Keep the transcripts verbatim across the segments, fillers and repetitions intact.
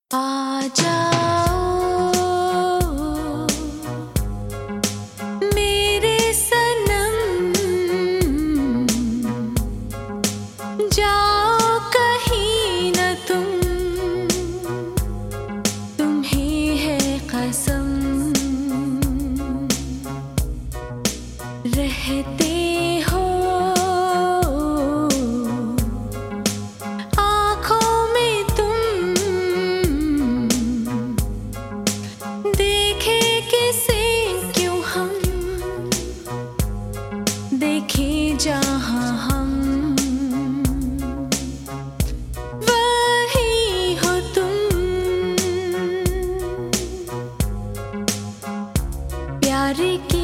आ जाओ मेरे सनम, जाओ कहीं न तुम, तुम्हें है कसम। रहते हो आँखों में तुम, देखे किसे क्यों हम, देखे जहाँ हम, वही हो तुम। प्यार की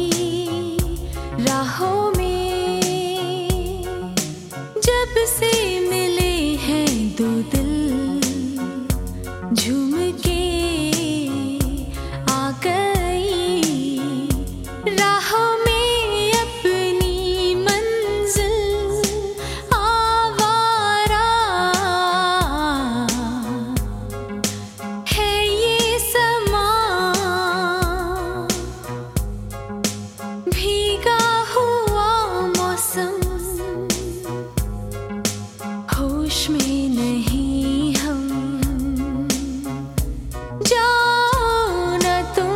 राहों में जब से मिले हैं दो दिल, झूम के आ गई राहों में अपनी मंजिल। आवारा है ये समा, भीगा हुआ मौसम, होश में नहीं हम, जाओ न तुम।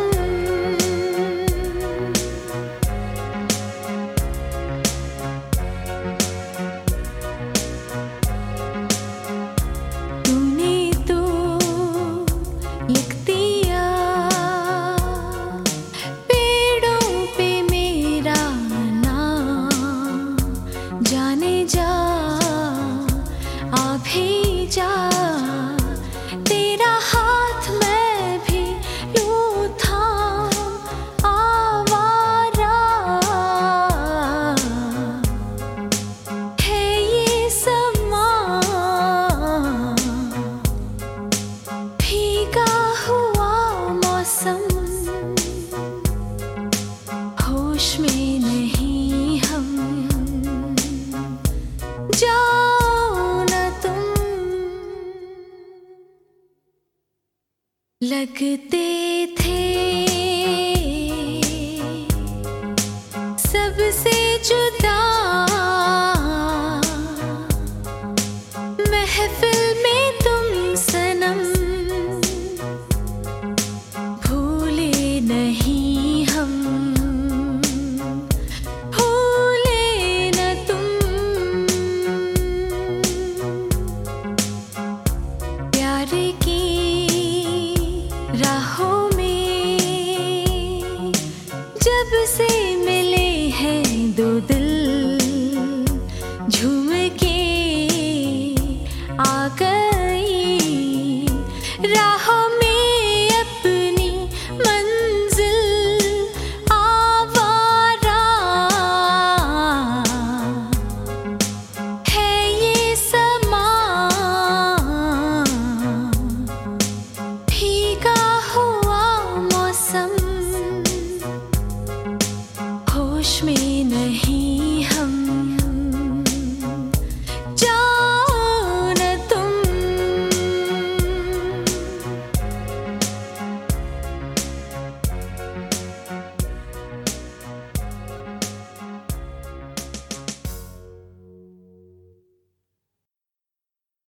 तूने तो लिख दिया पेड़ों पे मेरा नाम, जाने जा आ भी जा, तेरा हाथ मैं भी यूं थाम। आवारा है ये समा, भीगा हुआ मौसम, होश में नहीं हम, जाओ न तुम। लगते थे सबसे जुदा, महफिल में तुम सनम, भूले नहीं हम, भूले न तुम। प्यार की राहों में जब से मिले हैं दो दिल, झूम के आ गई राहों